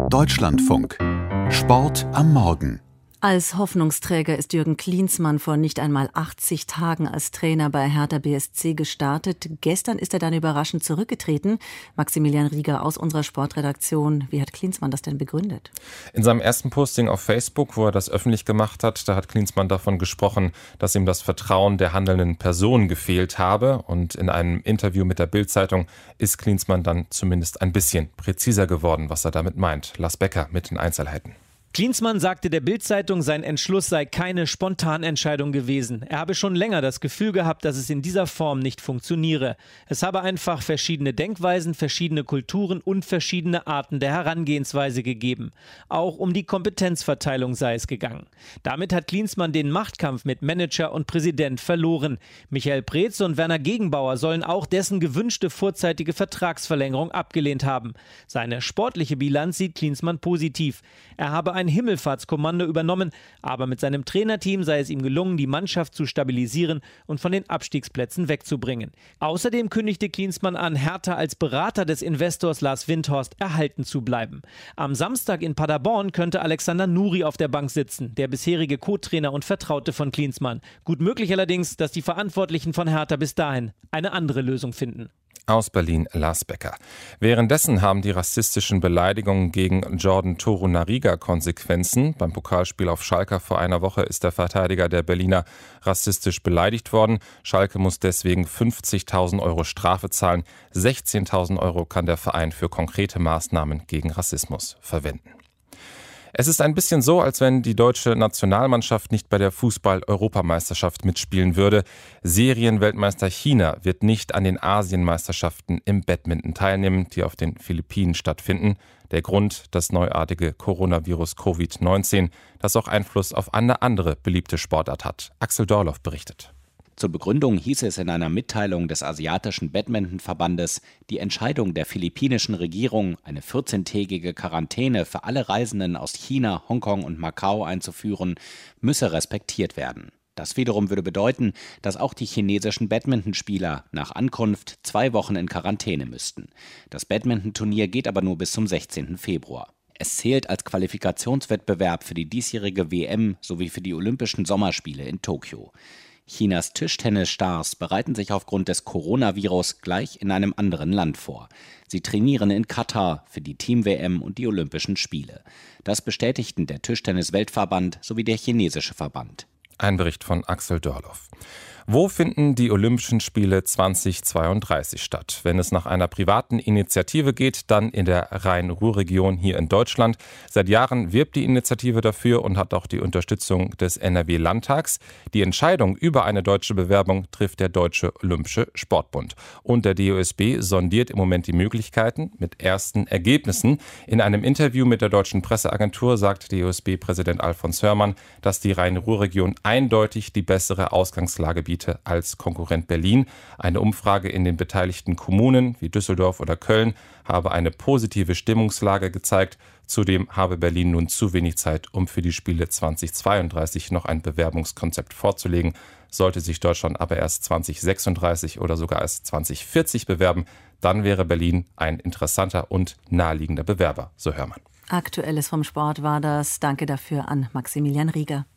Deutschlandfunk. Sport am Morgen. Als Hoffnungsträger ist Jürgen Klinsmann vor nicht einmal 80 Tagen als Trainer bei Hertha BSC gestartet. Gestern ist er dann überraschend zurückgetreten. Maximilian Rieger aus unserer Sportredaktion. Wie hat Klinsmann das denn begründet? In seinem ersten Posting auf Facebook, wo er das öffentlich gemacht hat, da hat Klinsmann davon gesprochen, dass ihm das Vertrauen der handelnden Person gefehlt habe. Und in einem Interview mit der Bild-Zeitung ist Klinsmann dann zumindest ein bisschen präziser geworden, was er damit meint. Lars Becker mit den Einzelheiten. Klinsmann sagte der Bild-Zeitung, sein Entschluss sei keine Spontanentscheidung gewesen. Er habe schon länger das Gefühl gehabt, dass es in dieser Form nicht funktioniere. Es habe einfach verschiedene Denkweisen, verschiedene Kulturen und verschiedene Arten der Herangehensweise gegeben. Auch um die Kompetenzverteilung sei es gegangen. Damit hat Klinsmann den Machtkampf mit Manager und Präsident verloren. Michael Preetz und Werner Gegenbauer sollen auch dessen gewünschte vorzeitige Vertragsverlängerung abgelehnt haben. Seine sportliche Bilanz sieht Klinsmann positiv. Er habe ein Himmelfahrtskommando übernommen, aber mit seinem Trainerteam sei es ihm gelungen, die Mannschaft zu stabilisieren und von den Abstiegsplätzen wegzubringen. Außerdem kündigte Klinsmann an, Hertha als Berater des Investors Lars Windhorst erhalten zu bleiben. Am Samstag in Paderborn könnte Alexander Nuri auf der Bank sitzen, der bisherige Co-Trainer und Vertraute von Klinsmann. Gut möglich allerdings, dass die Verantwortlichen von Hertha bis dahin eine andere Lösung finden. Aus Berlin Lars Becker. Währenddessen haben die rassistischen Beleidigungen gegen Jordan Torunariga Konsequenzen. Beim Pokalspiel auf Schalke vor einer Woche ist der Verteidiger der Berliner rassistisch beleidigt worden. Schalke muss deswegen 50.000 Euro Strafe zahlen. 16.000 Euro kann der Verein für konkrete Maßnahmen gegen Rassismus verwenden. Es ist ein bisschen so, als wenn die deutsche Nationalmannschaft nicht bei der Fußball-Europameisterschaft mitspielen würde. Serienweltmeister China wird nicht an den Asienmeisterschaften im Badminton teilnehmen, die auf den Philippinen stattfinden. Der Grund, das neuartige Coronavirus Covid-19, das auch Einfluss auf eine andere beliebte Sportart hat. Axel Dorloff berichtet. Zur Begründung hieß es in einer Mitteilung des Asiatischen Badmintonverbandes, die Entscheidung der philippinischen Regierung, eine 14-tägige Quarantäne für alle Reisenden aus China, Hongkong und Macau einzuführen, müsse respektiert werden. Das wiederum würde bedeuten, dass auch die chinesischen Badmintonspieler nach Ankunft 2 Wochen in Quarantäne müssten. Das Badmintonturnier geht aber nur bis zum 16. Februar. Es zählt als Qualifikationswettbewerb für die diesjährige WM sowie für die Olympischen Sommerspiele in Tokio. Chinas Tischtennisstars bereiten sich aufgrund des Coronavirus gleich in einem anderen Land vor. Sie trainieren in Katar für die Team-WM und die Olympischen Spiele. Das bestätigten der Tischtennis-Weltverband sowie der chinesische Verband. Ein Bericht von Axel Dorloff. Wo finden die Olympischen Spiele 2032 statt? Wenn es nach einer privaten Initiative geht, dann in der Rhein-Ruhr-Region hier in Deutschland. Seit Jahren wirbt die Initiative dafür und hat auch die Unterstützung des NRW-Landtags. Die Entscheidung über eine deutsche Bewerbung trifft der Deutsche Olympische Sportbund. Und der DOSB sondiert im Moment die Möglichkeiten mit ersten Ergebnissen. In einem Interview mit der Deutschen Presseagentur sagt DOSB-Präsident Alfons Hörmann, dass die Rhein-Ruhr-Region eindeutig die bessere Ausgangslage bietet als Konkurrent Berlin. Eine Umfrage in den beteiligten Kommunen wie Düsseldorf oder Köln habe eine positive Stimmungslage gezeigt. Zudem habe Berlin nun zu wenig Zeit, um für die Spiele 2032 noch ein Bewerbungskonzept vorzulegen. Sollte sich Deutschland aber erst 2036 oder sogar erst 2040 bewerben, dann wäre Berlin ein interessanter und naheliegender Bewerber, so Hörmann. Aktuelles vom Sport war das. Danke dafür an Maximilian Rieger.